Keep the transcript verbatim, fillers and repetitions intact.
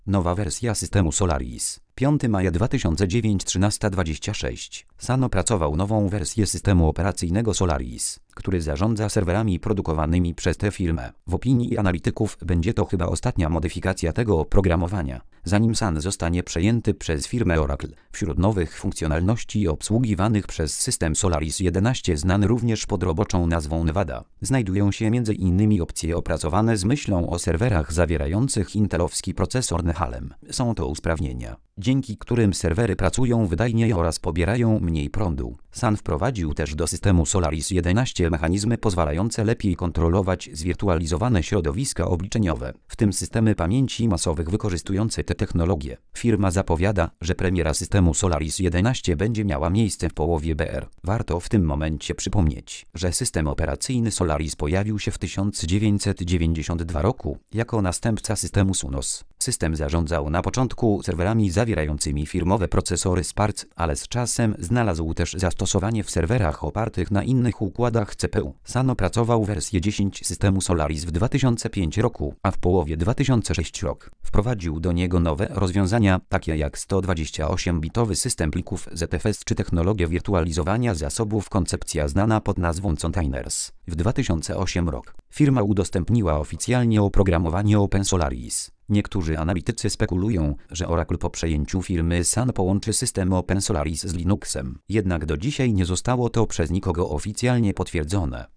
Nowa wersja systemu Solaris. piątego maja dwa tysiące dziewiątego, trzynaście dwadzieścia sześć. Sun opracował nową wersję systemu operacyjnego Solaris, który zarządza serwerami produkowanymi przez tę firmę. W opinii analityków będzie to chyba ostatnia modyfikacja tego oprogramowania, zanim Sun zostanie przejęty przez firmę Oracle. Wśród nowych funkcjonalności obsługiwanych przez system Solaris jedenaście, znany również pod roboczą nazwą Nevada, znajdują się między innymi opcje opracowane z myślą o serwerach zawierających intelowski procesor Nehalem. Są to usprawnienia, dzięki którym serwery pracują wydajniej oraz pobierają mniej prądu. Sun wprowadził też do systemu Solaris jedenaście mechanizmy pozwalające lepiej kontrolować zwirtualizowane środowiska obliczeniowe, w tym systemy pamięci masowych wykorzystujące te technologie. Firma zapowiada, że premiera systemu Solaris jedenaście będzie miała miejsce w połowie B R. Warto w tym momencie przypomnieć, że system operacyjny Solaris pojawił się w tysiąc dziewięćset dziewięćdziesiątym drugim roku jako następca systemu Sunos. System zarządzał na początku serwerami zawierającymi firmowe procesory Spark, ale z czasem znalazł też zastosowanie w serwerach opartych na innych układach C P U. Sun opracował wersję dziesięć systemu Solaris w dwa tysiące piątym roku, a w połowie dwa tysiące szóstego roku wprowadził do niego nowe rozwiązania, takie jak sto dwadzieścia osiem bitowy system plików Z F S czy technologia wirtualizowania zasobów, koncepcja znana pod nazwą Containers. W dwa tysiące ósmym roku firma udostępniła oficjalnie oprogramowanie OpenSolaris. Niektórzy analitycy spekulują, że Oracle po przejęciu firmy Sun połączy system OpenSolaris z Linuxem. Jednak do dzisiaj nie zostało to przez nikogo oficjalnie potwierdzone.